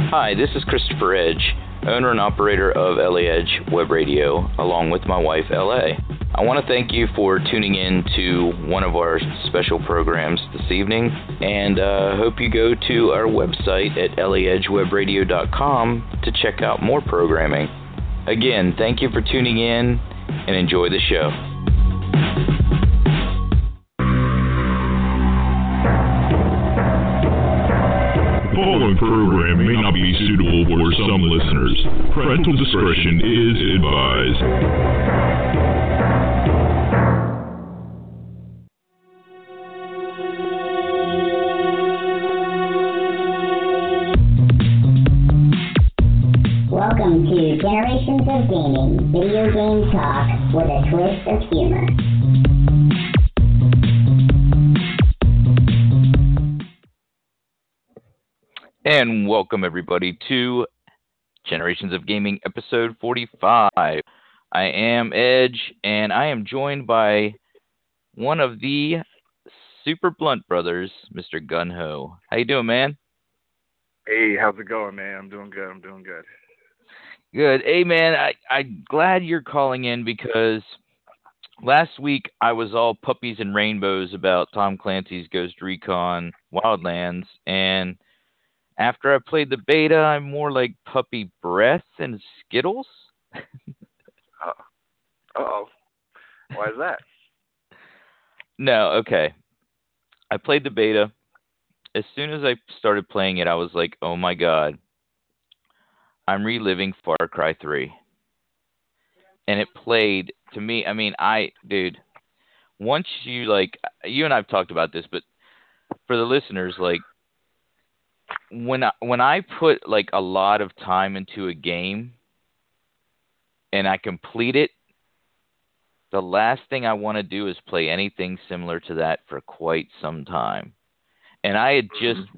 Hi, this is Christopher Edge, owner and operator of LA Edge Web Radio, along with my wife, LA. I want to thank you for tuning in to one of our special programs this evening, and hope you go to our website at laedgewebradio.com to check out more programming. Again, thank you for tuning in, and enjoy the show. The following program may not be suitable for some listeners. Parental discretion is advised. Welcome to Generations of Gaming, video game talk with a twist of humor. And welcome everybody to Generations of Gaming episode 45. I am Edge, and I am joined by one of the Super Blunt brothers, Mr. Gunho. How you doing, man? Hey, how's it going, man? I'm doing good. Good. Hey, man, I'm glad you're calling in because last week I was all puppies and rainbows about Tom Clancy's Ghost Recon Wildlands, and after I played the beta, I'm more like puppy breath and Skittles. Uh-oh. Why is that? No, okay. I played the beta. As soon as I started playing it, I was like, oh my god. I'm reliving Far Cry 3. And it played, to me, I mean, dude, once you and I've talked about this, but for the listeners, like, when I put like a lot of time into a game and I complete it, the last thing I want to do is play anything similar to that for quite some time. And I had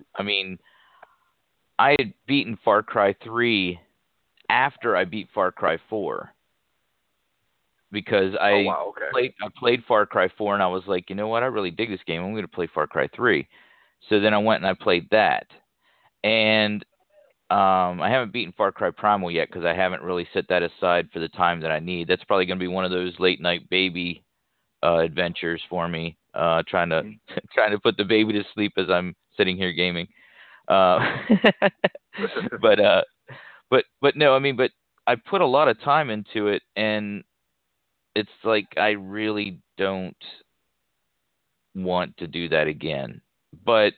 I had beaten Far Cry 3 after I beat Far Cry 4 because I played Far Cry 4 and I was like, you know what, I really dig this game. I'm going to play Far Cry 3. So then I went and I played that. And I haven't beaten Far Cry Primal yet because I haven't really set that aside for the time that I need. That's probably going to be one of those late night baby adventures for me, trying to put the baby to sleep as I'm sitting here gaming. But no, I mean, but I put a lot of time into it, and it's like I really don't want to do that again. But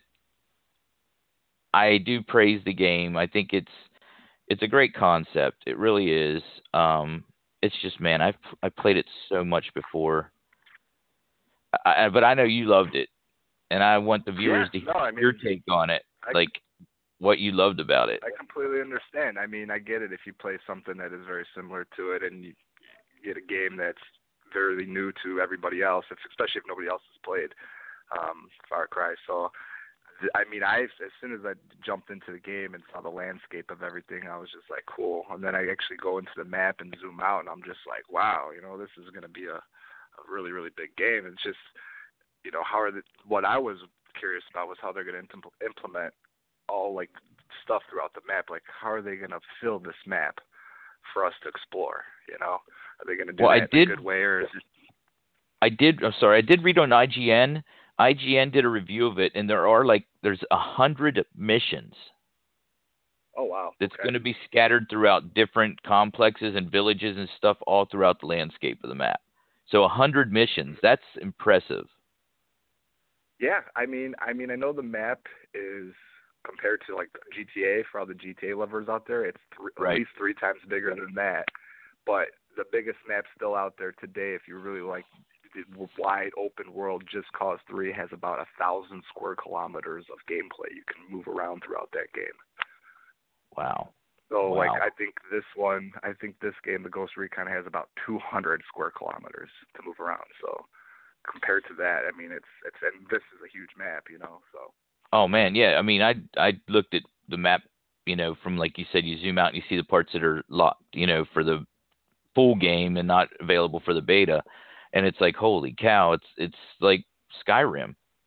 I do praise the game. I think it's a great concept. It really is. It's just, man, I've played it so much before. But I know you loved it, and I want the viewers to hear your take on it, what you loved about it. I completely understand. I mean, I get it if you play something that is very similar to it, and you get a game that's very new to everybody else, especially if nobody else has played Far Cry. So, I mean, as soon as I jumped into the game and saw the landscape of everything, I was just like, cool. And then I actually go into the map and zoom out, and I'm just like, wow, this is going to be a really, really big game. It's just, what I was curious about was how they're going to implement all, like, stuff throughout the map. Like, how are they going to fill this map for us to explore, Are they going to do that in a good way, or is it... I did read on IGN. IGN did a review of it, and there's 100 missions. Oh, wow. That's going to be scattered throughout different complexes and villages and stuff all throughout the landscape of the map. So 100 missions. That's impressive. Yeah, I mean, I know the map is, compared to like GTA, for all the GTA lovers out there, it's at least 3 times bigger than that. But the biggest map still out there today, if you really like the wide open world, Just Cause 3 has about 1,000 square kilometers of gameplay. You can move around throughout that game. Wow. So, like, I think this game, the Ghost Recon, has about 200 square kilometers to move around. So, compared to that, I mean, and this is a huge map, so. Oh, man, yeah. I mean, I looked at the map, from, like you said, you zoom out and you see the parts that are locked, for the full game and not available for the beta. And it's like, holy cow, it's like Skyrim.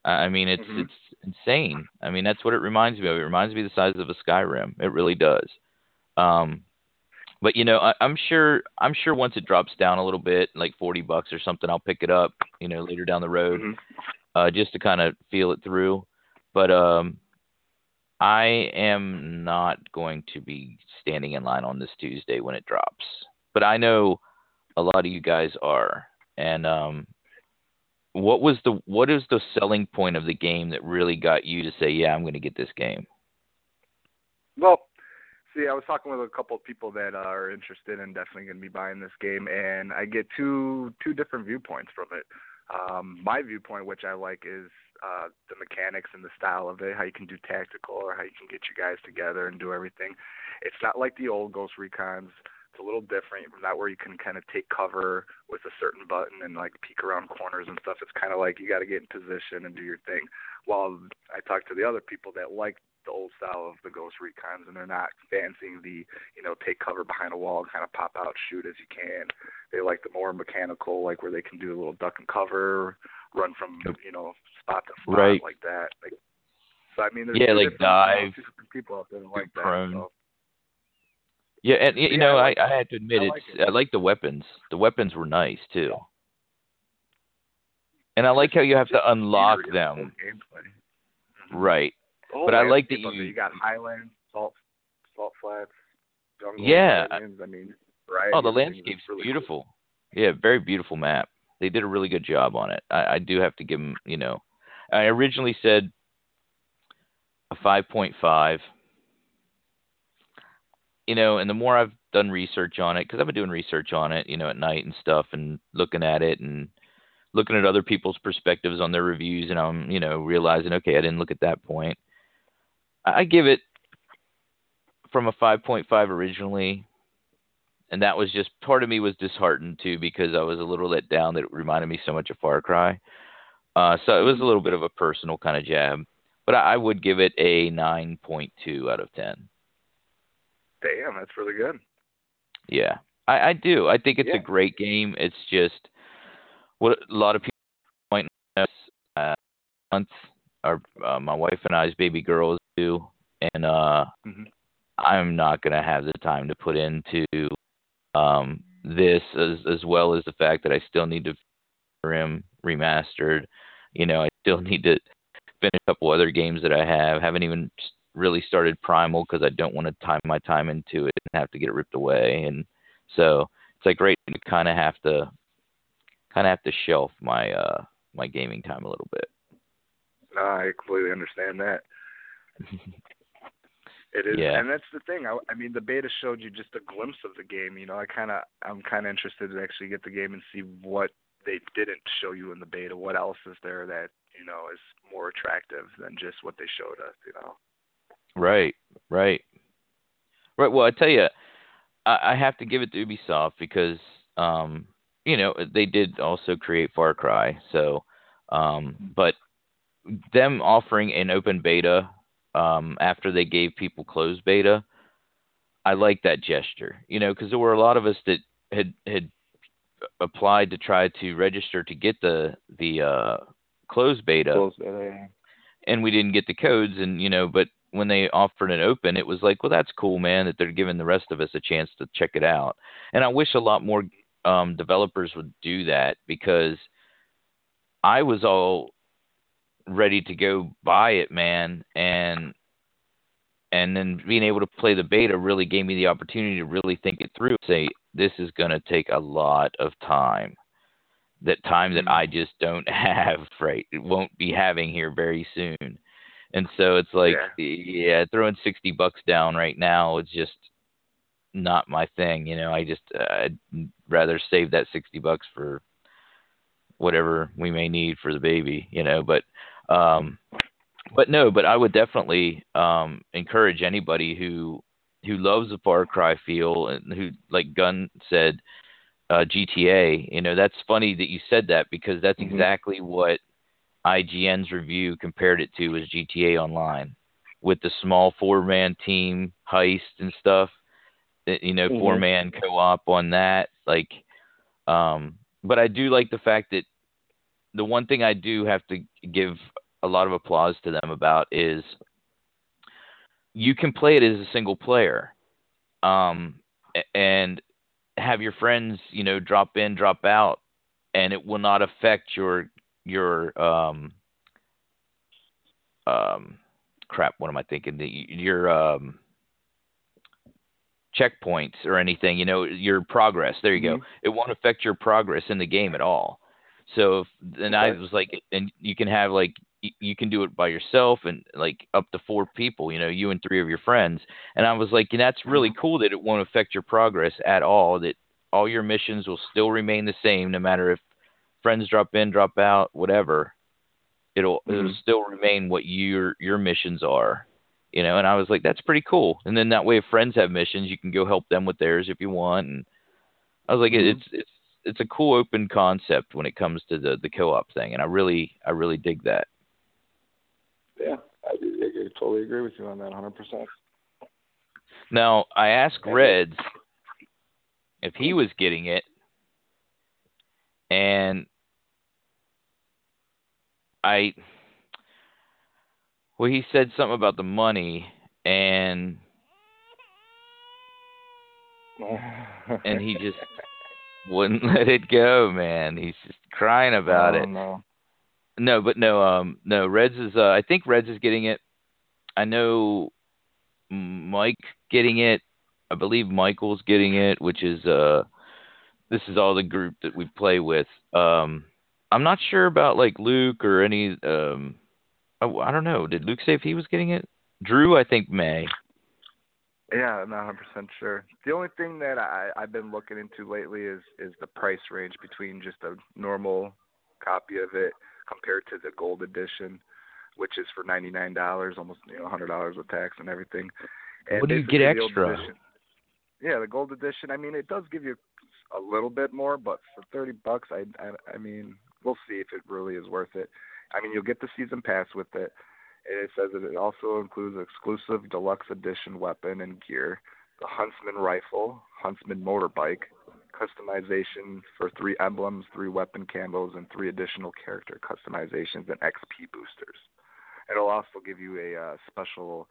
I mean, it's insane. I mean, that's what it reminds me of. It reminds me of the size of a Skyrim. It really does. Um, but I'm sure once it drops down a little bit, like $40 or something, I'll pick it up. Later down the road, just to kind of feel it through. But I am not going to be standing in line on this Tuesday when it drops. But I know a lot of you guys are. And what is the selling point of the game that really got you to say, yeah, I'm going to get this game? Well, see, I was talking with a couple of people that are interested and definitely going to be buying this game, and I get two different viewpoints from it. My viewpoint, which I like, is the mechanics and the style of it, how you can do tactical or how you can get you guys together and do everything. It's not like the old Ghost Recons. It's a little different. Not where you can kind of take cover with a certain button and like peek around corners and stuff. It's kind of like you got to get in position and do your thing. While I talk to the other people that like the old style of the Ghost Recons, and they're not fancying the, take cover behind a wall and kind of pop out, shoot as you can. They like the more mechanical, like where they can do a little duck and cover, run from, spot to spot, right, like that. So, I mean, there's like dive. People out there that like prone. that. So. Yeah, and I had to admit, I like the weapons. The weapons were nice too. Yeah. And I like how you have to unlock them. Right. But I like that you got highlands, salt flats, jungle. Yeah. I mean, right? Oh, the landscape's really beautiful. Cool. Yeah, very beautiful map. They did a really good job on it. I do have to give them, I originally said a 5.5. And the more I've done research on it, because I've been doing research on it, at night and stuff, and looking at it and looking at other people's perspectives on their reviews, and I'm, realizing, okay, I didn't look at that point. I give it from a 5.5 originally, and that was just, part of me was disheartened too, because I was a little let down that it reminded me so much of Far Cry. So it was a little bit of a personal kind of jab, but I would give it a 9.2 out of 10. Damn, that's really good. Yeah, I do. I think it's a great game. It's just what a lot of people point out. My wife and I's baby girls do, and I'm not going to have the time to put into this, as well as the fact that I still need to him remastered. I still need to finish a couple other games that I haven't even really started Primal, because I don't want to time my time into it and have to get it ripped away. And so it's like right to kind of have to shelf my my gaming time a little bit. No, I completely understand that. It is, and that's the thing. I mean, the beta showed you just a glimpse of the game. I'm kind of interested to actually get the game and see what they didn't show you in the beta. What else is there that is more attractive than just what they showed us? Right. Well, I tell you, I have to give it to Ubisoft because, they did also create Far Cry. So, but them offering an open beta after they gave people closed beta, I like that gesture. Because there were a lot of us that had applied to try to register to get the closed beta, and we didn't get the codes, and but when they offered it open, it was like, well, that's cool, man, that they're giving the rest of us a chance to check it out. And I wish a lot more developers would do that, because I was all ready to go buy it, man, and then being able to play the beta really gave me the opportunity to really think it through, say, this is going to take a lot of time. That I just don't have, right? It won't be having here very soon. And so it's like, throwing $60 down right now is just not my thing. I'd rather save that $60 for whatever we may need for the baby, but I would definitely encourage anybody who loves the Far Cry feel, and who, like Gunn said, GTA, that's funny that you said that, because that's exactly what IGN's review compared it to, was GTA Online, with the small 4-man team heist and stuff, 4-man co-op on that. But I do like the fact that the one thing I do have to give a lot of applause to them about is you can play it as a single player, and have your friends, drop in, drop out, and it will not affect your crap. What am I thinking? Your checkpoints or anything. Your progress. There you go. It won't affect your progress in the game at all. So, I was like, and you can have like you can do it by yourself and like up to 4 people. You and 3 of your friends. And I was like, that's really cool that it won't affect your progress at all. That all your missions will still remain the same, no matter if friends drop in, drop out, whatever. It'll still remain what your missions are. And I was like, that's pretty cool. And then that way, if friends have missions, you can go help them with theirs if you want. And I was like, it's a cool open concept when it comes to the co-op thing, and I really dig that. Yeah, I totally agree with you on that, 100%. Now, I asked Reds if he was getting it, and he said something about the money, and he just wouldn't let it go, man. He's just crying about it. No, Reds is. I think Reds is getting it. I know Mike's getting it. I believe Michael's getting it, which is this is all the group that we play with. I'm not sure about like Luke or any. I don't know. Did Luke say if he was getting it? Drew, I think may. Yeah, I'm not 100% sure. The only thing that I've been looking into lately is the price range between just a normal copy of it compared to the gold edition, which is for $99, almost $100 with tax and everything. And what do you get extra? The gold edition. I mean, it does give you a little bit more, but for $30, I mean, we'll see if it really is worth it. I mean, you'll get the season pass with it. It says that it also includes exclusive deluxe edition weapon and gear, the Huntsman rifle, Huntsman motorbike, customization for 3 emblems, 3 weapon cambos, and 3 additional character customizations and XP boosters. It'll also give you a special,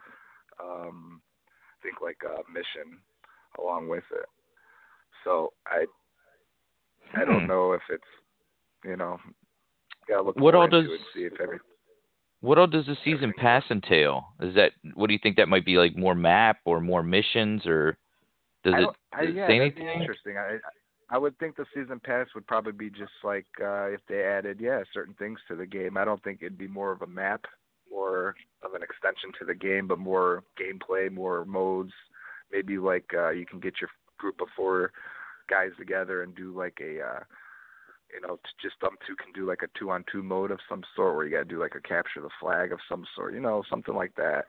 mission along with it. So I don't know if it's, gotta look what all into does it and see if everything. What all does the season pass entail? What do you think that might be, like more map or more missions, or does it say anything? Interesting. I would think the season pass would probably be just like if they added certain things to the game. I don't think it'd be more of a map, more of an extension to the game, but more gameplay, more modes. Maybe like you can get your group of 4 guys together and do like a just them 2 can do like a 2-on-2 mode of some sort, where you got to do like a capture the flag of some sort, something like that.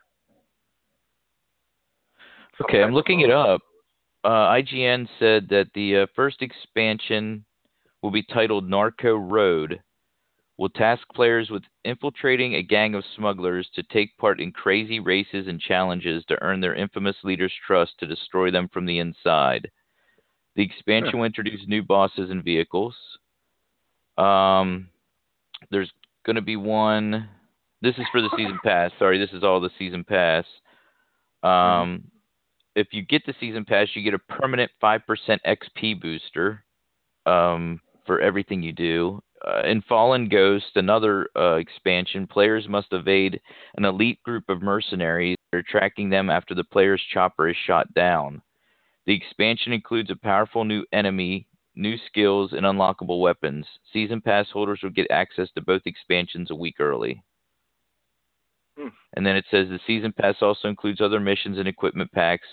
Okay, I'm looking it up. IGN said that the first expansion will be titled Narco Road, will task players with infiltrating a gang of smugglers to take part in crazy races and challenges to earn their infamous leader's trust to destroy them from the inside. The expansion will introduce new bosses and vehicles. There's going to be one. This is for the season pass. Sorry, this is all the season pass. If you get the season pass, you get a permanent 5% XP booster for everything you do. In Fallen Ghost, another expansion, players must evade an elite group of mercenaries that are tracking them after the player's chopper is shot down. The expansion includes a powerful new enemy, new skills, and unlockable weapons. Season pass holders will get access to both expansions a week early. And then it says the season pass also includes other missions and equipment packs,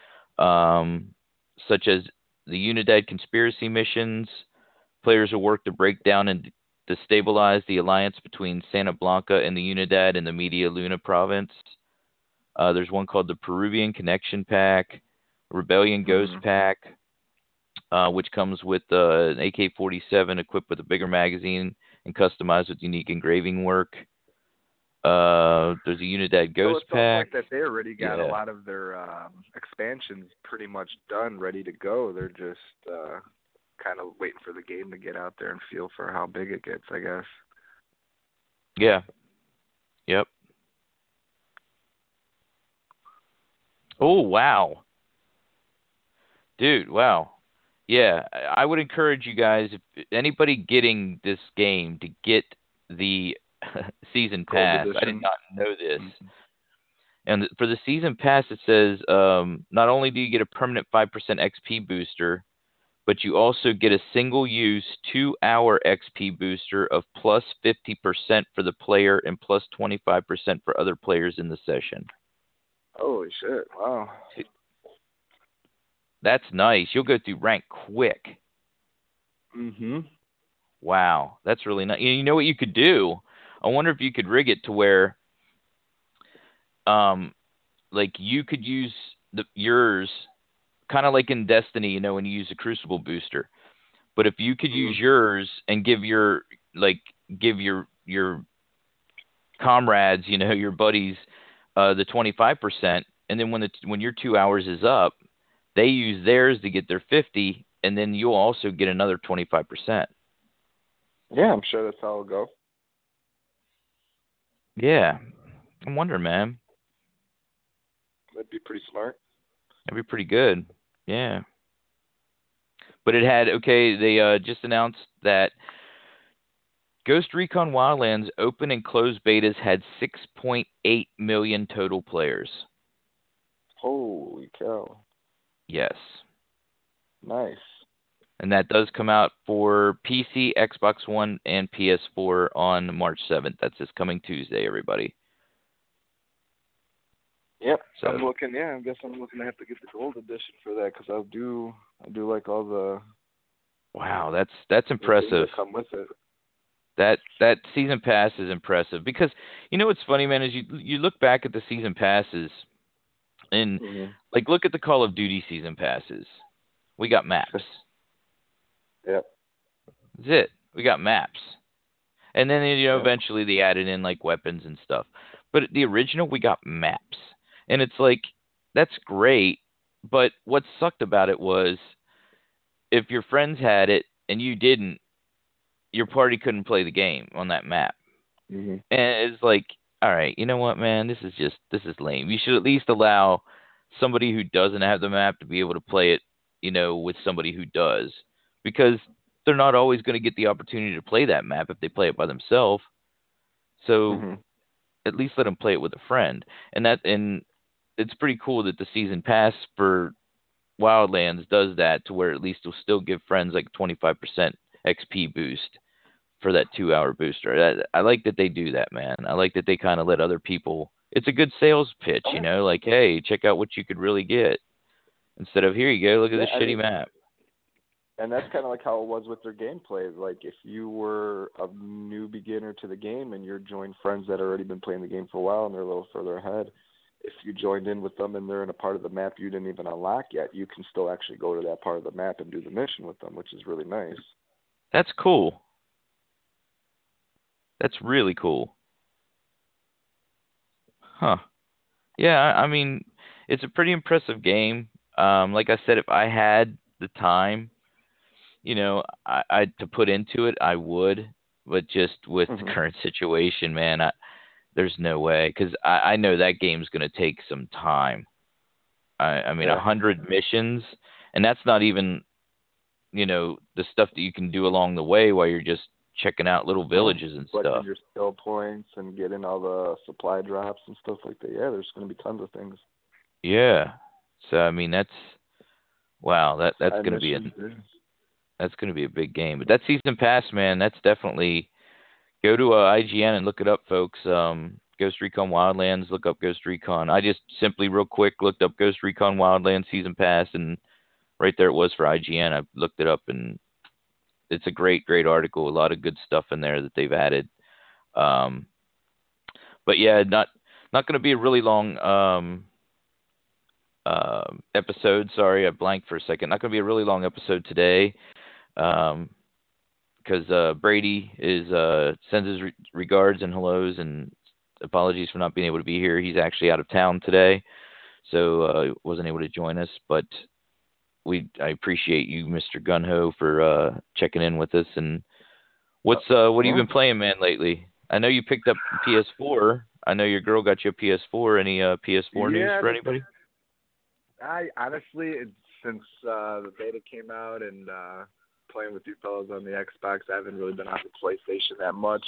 such as the Unidad conspiracy missions. Players will work to break down and destabilize the alliance between Santa Blanca and the Unidad in the Media Luna province. There's one called the Peruvian Connection Pack, Rebellion Ghost Pack, which comes with an AK-47 equipped with a bigger magazine and customized with unique engraving work. There's a Unidad Ghost Pack. Like that they already got a lot of their expansions pretty much done, ready to go. They're just kind of waiting for the game to get out there and feel for how big it gets, I guess. Yeah. Yep. Oh, wow. Dude, wow. Yeah, I would encourage you guys, if anybody getting this game, to get the season Gold pass. I did edition. not know this. Mhm. And for the season pass, it says not only do you get a permanent 5% XP booster, but you also get a single-use 2-hour XP booster of plus 50% for the player and plus 25% for other players in the session. Holy shit! Wow. That's nice. You'll go through rank quick. Mhm. Wow, that's really nice. You know what you could do? I wonder if you could rig it to where, like you could use yours, kind of like in Destiny, you know, when you use a Crucible booster. But if you could use yours and give your comrades, you know, your buddies, the 25%, and then when your 2 hours is up, they use theirs to get their 50, and then you'll also get another 25%. Yeah, I'm sure that's how it'll go. Yeah, I wonder, man. That'd be pretty smart. That'd be pretty good. Yeah. But it had, okay, they just announced that Ghost Recon Wildlands open and closed betas had 6.8 million total players. Holy cow. Yes. Nice. And that does come out for PC, Xbox One, and PS4 on March 7th. That's this coming Tuesday, everybody. Yep. So, I'm looking. Yeah, I guess I'm looking to have to get the gold edition for that because I do like all the. Wow, that's impressive. That come with it. That season pass is impressive because you know what's funny, man, is you look back at the season passes and like look at the Call of Duty season passes. We got maps. Yep. That's it. We got maps. And then eventually they added in like weapons and stuff. But the original we got maps. And it's like that's great, but what sucked about it was if your friends had it and you didn't, your party couldn't play the game on that map. Mm-hmm. And it's like, all right, you know what, man? This is lame. You should at least allow somebody who doesn't have the map to be able to play it, you know, with somebody who does. Because they're not always going to get the opportunity to play that map if they play it by themselves. So at least let them play it with a friend. And it's pretty cool that the season pass for Wildlands does that to where at least it'll still give friends like 25% XP boost for that 2-hour booster. I like that they do that, man. I like that they kind of let other people. It's a good sales pitch, you know, like, hey, check out what you could really get instead of here you go, look at this shitty map. And that's kind of like how it was with their gameplay. Like if you were a new beginner to the game and you're joined friends that have already been playing the game for a while and they're a little further ahead, if you joined in with them and they're in a part of the map you didn't even unlock yet, you can still actually go to that part of the map and do the mission with them, which is really nice. That's cool. That's really cool. Huh. Yeah, I mean, it's a pretty impressive game. Like I said, if I had the time, you know, I to put into it, I would. But just with the current situation, man, there's no way. Because I know that game's going to take some time. I mean, 100 missions, and that's not even, you know, the stuff that you can do along the way while you're just checking out little villages and stuff. Collecting your skill points and getting all the supply drops and stuff like that. Yeah, there's going to be tons of things. Yeah. So I mean, that's going to be that's going to be a big game. But that season pass, man, that's definitely go to IGN and look it up, folks. Ghost Recon Wildlands, look up Ghost Recon. I just simply real quick looked up Ghost Recon Wildlands season pass, and right there it was for IGN. I looked it up, and it's a great article. A lot of good stuff in there that they've added. But yeah, not going to be a really long episode. Sorry, I blanked for a second. Not going to be a really long episode today, because Brady sends his regards and hellos and apologies for not being able to be here. He's actually out of town today, so wasn't able to join us. But I appreciate you, Mr. Gunho, for checking in with us. And what have you been playing, man, lately? I know you picked up PS4. I know your girl got you a PS4. Any PS4 news for anybody? I honestly, since the beta came out and playing with you fellas on the Xbox, I haven't really been on the PlayStation that much.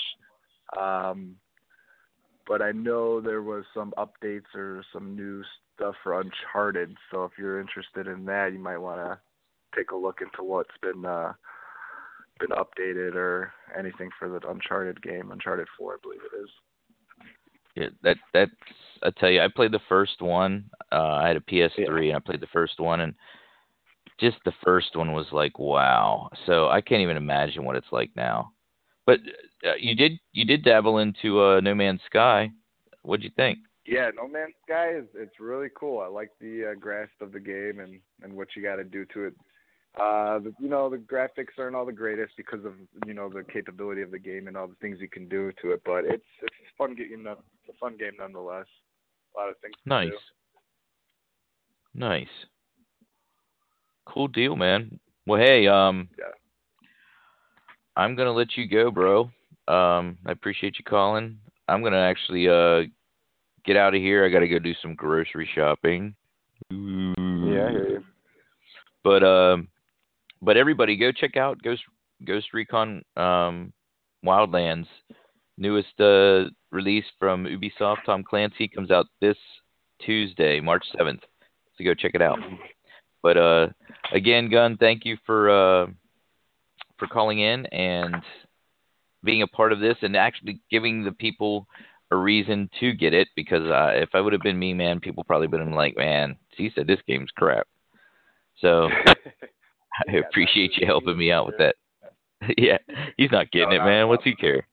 But I know there was some updates or some new stuff for Uncharted. So if you're interested in that, you might want to take a look into what's been updated or anything for the Uncharted game. Uncharted 4, I believe it is. Yeah, that's I tell you, I played the first one. I had a PS3 and I played the first one, and just the first one was like, wow. So I can't even imagine what it's like now. But you did dabble into No Man's Sky. What'd you think? Yeah, No Man's Sky it's really cool. I like the grasp of the game and what you got to do to it. The graphics aren't all the greatest because of the capability of the game and all the things you can do to it, but it's fun. It's a fun game nonetheless. A lot of things. Nice. Nice. Cool deal, man. Well, hey, I'm gonna let you go, bro. I appreciate you calling. I'm gonna actually get out of here. I gotta go do some grocery shopping. Ooh. Yeah, I hear you. But everybody, go check out Ghost Recon Wildlands, newest release from Ubisoft. Tom Clancy comes out this Tuesday, March 7th. So go check it out. But again, Gun, thank you for calling in and being a part of this and actually giving the people a reason to get it. Because if I would have been me, man, people probably would have been like, man, he said this game's crap. So I appreciate you helping me out with that. Yeah, he's not getting it, man. What's he care?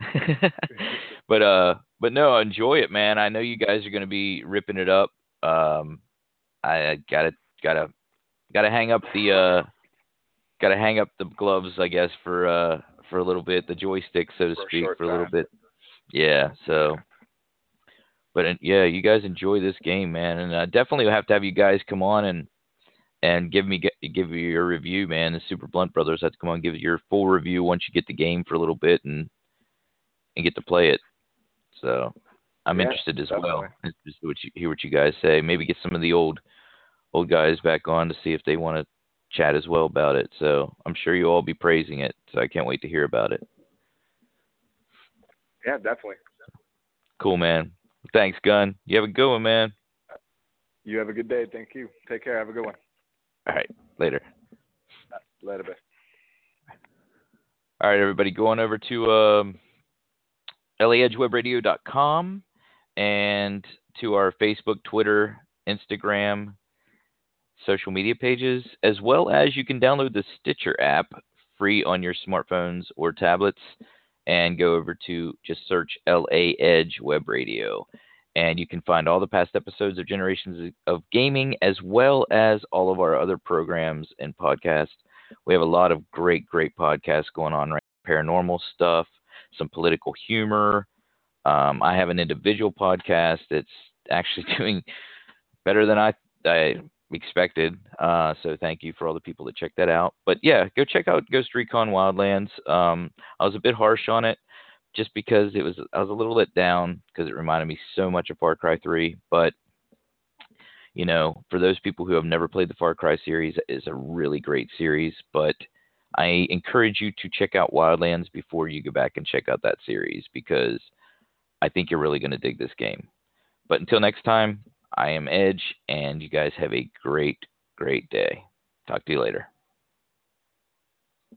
But no, enjoy it, man. I know you guys are going to be ripping it up. I gotta hang up the gloves, I guess, for a little bit, the joystick, so to speak, for a little bit. Yeah. So, but yeah, you guys enjoy this game, man, and I definitely have to have you guys come on and give you your review, man. The Super Blunt Brothers have to come on and give you your full review once you get the game for a little bit and get to play it. So I'm interested as well. Just hear what you guys say. Maybe get some of the old guys back on to see if they want to chat as well about it. So I'm sure you'll all be praising it. So I can't wait to hear about it. Yeah, definitely. Cool, man. Thanks, Gun. You have a good one, man. You have a good day. Thank you. Take care. Have a good one. All right. Later. Later, bye. All right, everybody. Go on over to laedgewebradio.com and to our Facebook, Twitter, Instagram, social media pages, as well as you can download the Stitcher app free on your smartphones or tablets and go over to just search LA Edge Web Radio. And you can find all the past episodes of Generations of Gaming, as well as all of our other programs and podcasts. We have a lot of great podcasts going on right now. Paranormal stuff, some political humor. I have an individual podcast that's actually doing better than I expected. So thank you for all the people that checked that out. But yeah, go check out Ghost Recon Wildlands. I was a bit harsh on it, just because I was a little let down because it reminded me so much of Far Cry 3. But, for those people who have never played the Far Cry series, it is a really great series. But I encourage you to check out Wildlands before you go back and check out that series, because I think you're really going to dig this game. But until next time, I am Edge, and you guys have a great day. Talk to you later.